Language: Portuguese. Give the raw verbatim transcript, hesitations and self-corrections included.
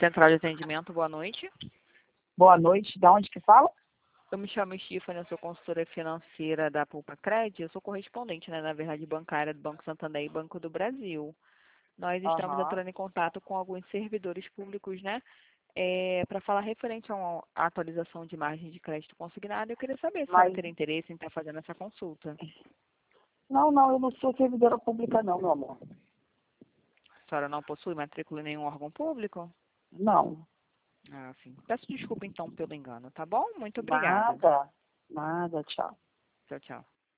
Central de atendimento, boa noite. Boa noite, de onde que fala? Eu me chamo Stephanie, eu sou consultora financeira da Poupa Cred, eu sou correspondente, né, na verdade, bancária do Banco Santander e Banco do Brasil. Nós estamos Aham. entrando em contato com alguns servidores públicos, né, é, para falar referente a uma atualização de margem de crédito consignado. Eu queria saber se a senhora Mas, teria interesse em estar fazendo essa consulta. não, não, eu não sou servidora pública não, meu amor. A senhora não possui matrícula em nenhum órgão público? Não, Ah, sim. Peço desculpa, então, pelo engano, tá bom? Muito obrigada. nada, nada, tchau. Tchau, tchau.